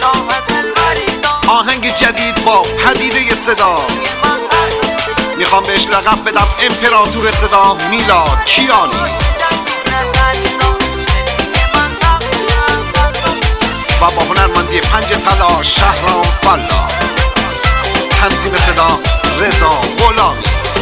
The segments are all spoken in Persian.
آهنگ جدید با پدیده صدا، میخوام بهش لقب بدم امپراتور صدا، میلاد کیانی. و با هنرمندی پنج طلا شهرام فلا. تنظیم صدا رضا غلامی.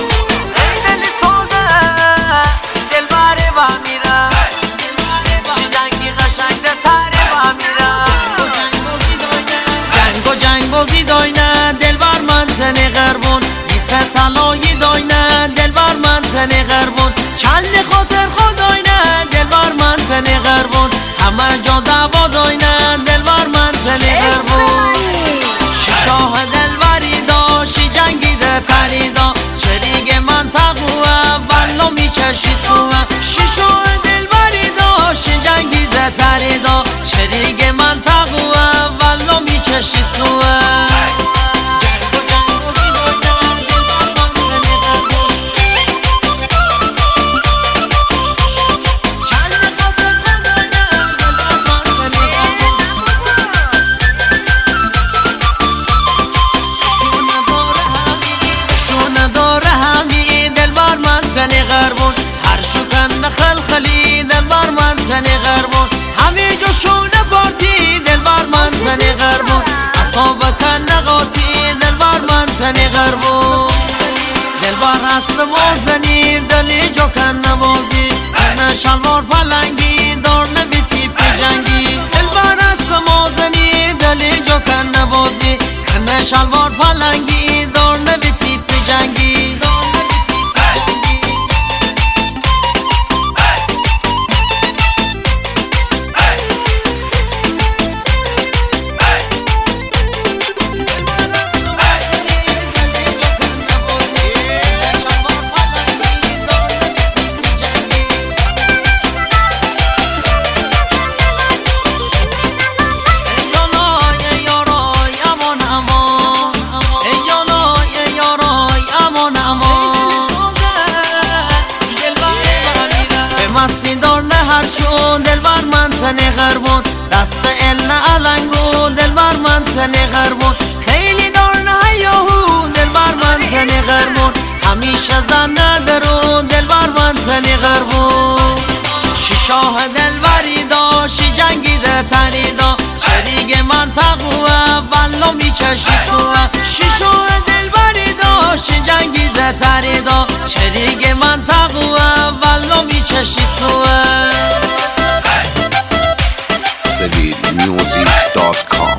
بازی داینه دلبر من تن غربون میسه طلایی داینه دلبر من تن غربون چند خاطر خداینه دلبر من تن غربون همه جا دعوا داینه دلبر من تن غربون شاه دلبری داشی جنگیده تریدا شریک من تقوه والله میچشی سوه شاه دلبری داشی جنگیده تریدا شریک من تقوه والله میچشی سوه. خلخلی دلبر من زنی غربون همه جو شونه پارتی دلبر من زنی غربون اصاب کن نقاطی دلبر من زنی غربون دلبر هست موزنی دلی جو کن نبازی کن شلوار پلنگی دار نبیتی پی جنگی دلبر هست موزنی دلی جو کن نبازی کن شلوار پلنگی دار نبیتی پی جنگی دلبر من تنی غربون دست ال علنگو دلبر من تنی غربون خیلی دار نه یهو دلبر من تنی غربون همیشه زن ندارو دلبر من تنی غربون شاه دلبری داشی جنگیده تریدا شریک من تقوه والله میچشی سوه شاه دلبری داشی جنگیده تریدا شریک من تقوه والله میچشی سوه. music.com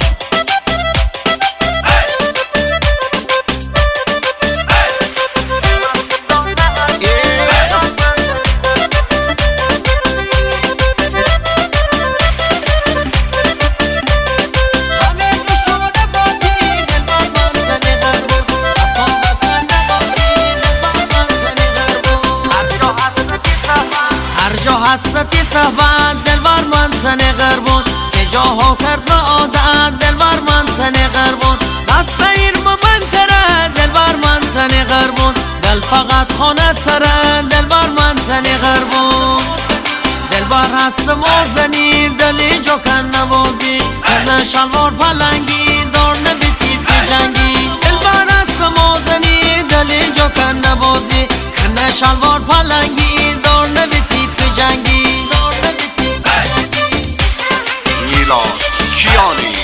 حسرتی صحبت دلبر من تن غربون جاها کرد عادت دلبر من تن غربون دست ایرم من تره دلبر من تن غربون دل فقط خانه تره دلبر من تن غربون دلبر هست موزنی دلی جو کن نبازی کن شلوار پلنگی دار نبیتی پی جنگی دلبر هست موزنی دلی جو کن نبازی کن شلوار پلنگی دار نبیتی پی جنگی میلاد کیانی.